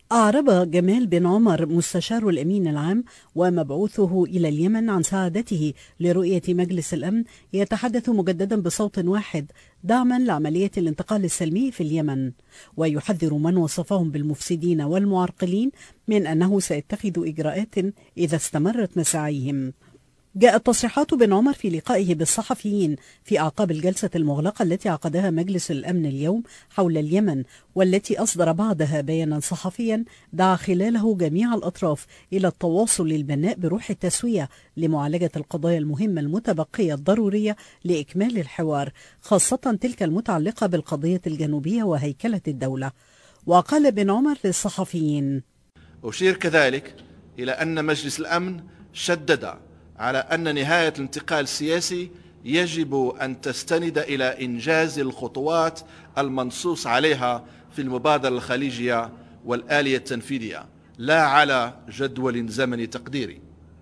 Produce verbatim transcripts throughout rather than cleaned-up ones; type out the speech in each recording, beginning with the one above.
أعرب جمال بن عمر مستشار الأمين العام ومبعوثه إلى اليمن عن سعادته لرؤية مجلس الأمن يتحدث مجددا بصوت واحد دعما لعملية الانتقال السلمي في اليمن، ويحذر من وصفهم بالمفسدين والمعرقلين من أنه سيتخذ إجراءات إذا استمرت مساعيهم. جاءت تصريحات بن عمر في لقائه بالصحفيين في أعقاب الجلسة المغلقة التي عقدها مجلس الأمن اليوم حول اليمن، والتي أصدر بعدها بيانا صحفيا دعا خلاله جميع الأطراف إلى التواصل البناء بروح التسوية لمعالجة القضايا المهمة المتبقية الضرورية لإكمال الحوار، خاصة تلك المتعلقة بالقضية الجنوبية وهيكلة الدولة. وقال بن عمر للصحفيين: أشير كذلك إلى أن مجلس الأمن شدد على أن نهاية الانتقال السياسي يجب أن تستند إلى إنجاز الخطوات المنصوص عليها في المبادرة الخليجية والآلية التنفيذية، لا على جدول زمني تقديري.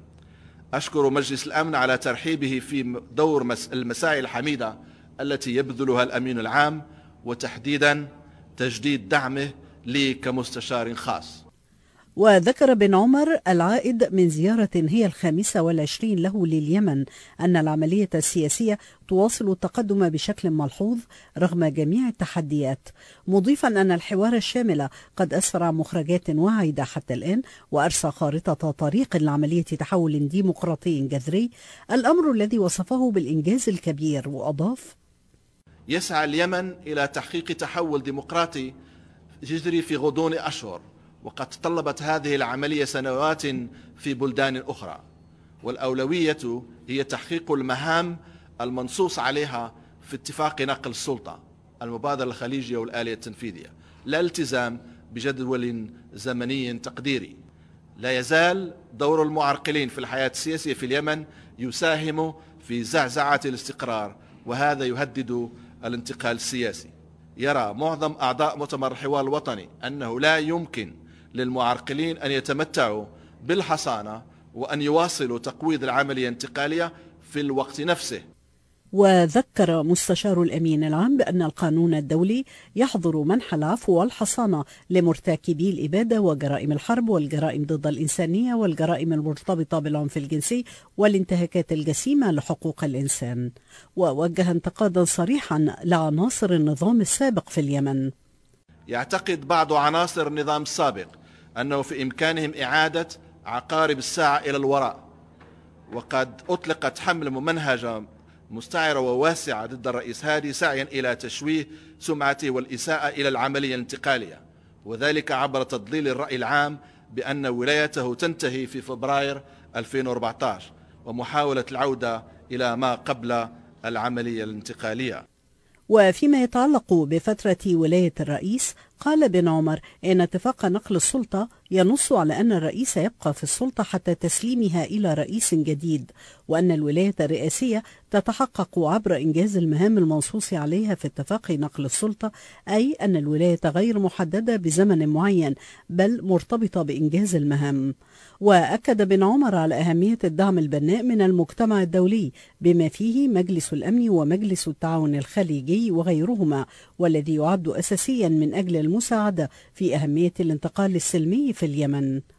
أشكر مجلس الأمن على ترحيبه في دور المساعي الحميدة التي يبذلها الأمين العام، وتحديدا تجديد دعمه لي كمستشار خاص. وذكر بن عمر العائد من زيارة هي الخامسة والعشرين له لليمن أن العملية السياسية تواصل التقدم بشكل ملحوظ رغم جميع التحديات، مضيفا أن الحوار الشامل قد أسفر عن مخرجات واعدة حتى الآن وأرسى خارطة طريق لعملية تحول ديمقراطي جذري، الأمر الذي وصفه بالإنجاز الكبير. وأضاف: يسعى اليمن إلى تحقيق تحول ديمقراطي جذري في غضون أشهر، وقد تطلبت هذه العملية سنوات في بلدان أخرى، والأولوية هي تحقيق المهام المنصوص عليها في اتفاق نقل السلطة، المبادرة الخليجية والآلية التنفيذية، لا التزام بجدول زمني تقديري. لا يزال دور المعرقلين في الحياة السياسية في اليمن يساهم في زعزعة الاستقرار، وهذا يهدد الانتقال السياسي. يرى معظم أعضاء مؤتمر الحوار الوطني أنه لا يمكن للمعرقلين أن يتمتعوا بالحصانة وأن يواصلوا تقويض العملية الانتقالية في الوقت نفسه. وذكر مستشار الأمين العام بأن القانون الدولي يحظر منح العفو والحصانة لمرتكبي الإبادة وجرائم الحرب والجرائم ضد الإنسانية والجرائم المرتبطة بالعنف الجنسي والانتهاكات الجسيمة لحقوق الإنسان، ووجه انتقادا صريحا لعناصر النظام السابق في اليمن. يعتقد بعض عناصر النظام السابق أنه في إمكانهم إعادة عقارب الساعة إلى الوراء، وقد أطلقت حملة ممنهجة مستعرة وواسعة ضد الرئيس هادي سعيا إلى تشويه سمعته والإساءة إلى العملية الانتقالية، وذلك عبر تضليل الرأي العام بأن ولايته تنتهي في فبراير ألفين وأربعة عشر ومحاولة العودة إلى ما قبل العملية الانتقالية. وفيما يتعلق بفترة ولاية الرئيس، قال بن عمر إن اتفاق نقل السلطة ينص على أن الرئيس يبقى في السلطة حتى تسليمها إلى رئيس جديد، وأن الولاية الرئاسية تتحقق عبر إنجاز المهام المنصوص عليها في اتفاق نقل السلطة، أي أن الولاية غير محددة بزمن معين بل مرتبطة بإنجاز المهام. وأكد بن عمر على أهمية الدعم البناء من المجتمع الدولي بما فيه مجلس الأمن ومجلس التعاون الخليجي وغيرهما، والذي يعد أساسيا من أجل المساعدة في أهمية الانتقال السلمي في اليمن.